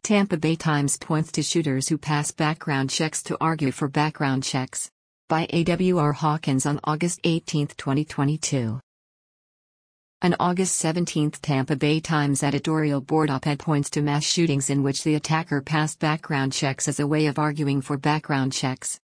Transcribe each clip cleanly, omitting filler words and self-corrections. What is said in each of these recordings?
Tampa Bay Times points to shooters who pass background checks to argue for background checks. By A.W.R. Hawkins on August 18, 2022. An August 17 Tampa Bay Times editorial board op-ed points to mass shootings in which the attacker passed background checks as a way of arguing for background checks.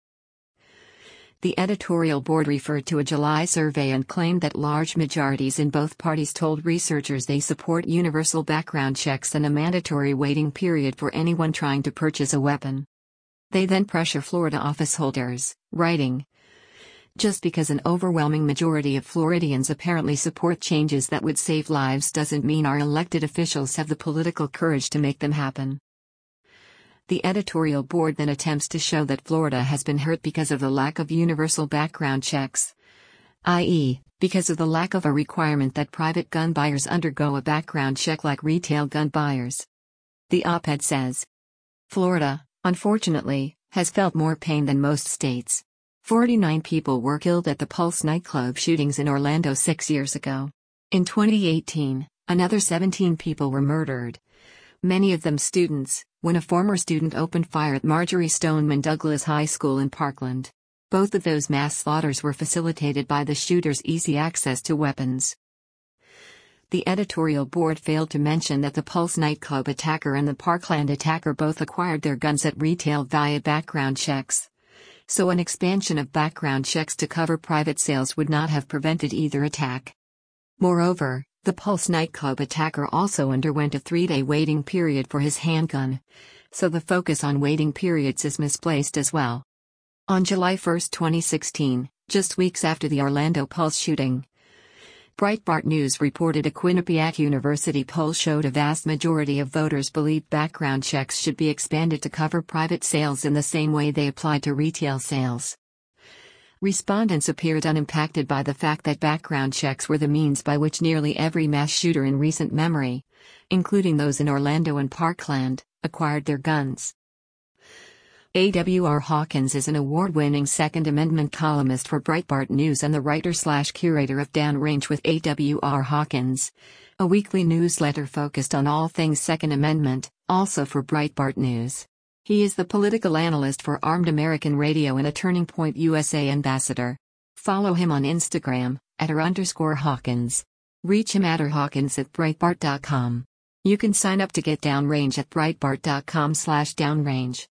The editorial board referred to a July survey and claimed that large majorities in both parties told researchers they support universal background checks and a mandatory waiting period for anyone trying to purchase a weapon. They then pressure Florida officeholders, writing, "Just because an overwhelming majority of Floridians apparently support changes that would save lives doesn't mean our elected officials have the political courage to make them happen." The editorial board then attempts to show that Florida has been hurt because of the lack of universal background checks, i.e., because of the lack of a requirement that private gun buyers undergo a background check like retail gun buyers. The op-ed says, Florida, unfortunately, has felt more pain than most states. 49 people were killed at the Pulse nightclub shootings in Orlando 6 years ago. In 2018, another 17 people were murdered, many of them students, when a former student opened fire at Marjory Stoneman Douglas High School in Parkland. Both of those mass slaughters were facilitated by the shooter's easy access to weapons. The editorial board failed to mention that the Pulse nightclub attacker and the Parkland attacker both acquired their guns at retail via background checks. So an expansion of background checks to cover private sales would not have prevented either attack. Moreover, the Pulse nightclub attacker also underwent a 3-day waiting period for his handgun, so the focus on waiting periods is misplaced as well. On July 1, 2016, just weeks after the Orlando Pulse shooting, Breitbart News reported a Quinnipiac University poll showed a vast majority of voters believe background checks should be expanded to cover private sales in the same way they apply to retail sales. Respondents appeared unimpacted by the fact that background checks were the means by which nearly every mass shooter in recent memory, including those in Orlando and Parkland, acquired their guns. A.W.R. Hawkins is an award-winning Second Amendment columnist for Breitbart News and the writer/curator of Downrange with A.W.R. Hawkins, a weekly newsletter focused on all things Second Amendment, also for Breitbart News. He is the political analyst for Armed American Radio and a Turning Point USA ambassador. Follow him on Instagram, @r_Hawkins. Reach him @rhawkins@breitbart.com. You can sign up to get Downrange at breitbart.com/downrange.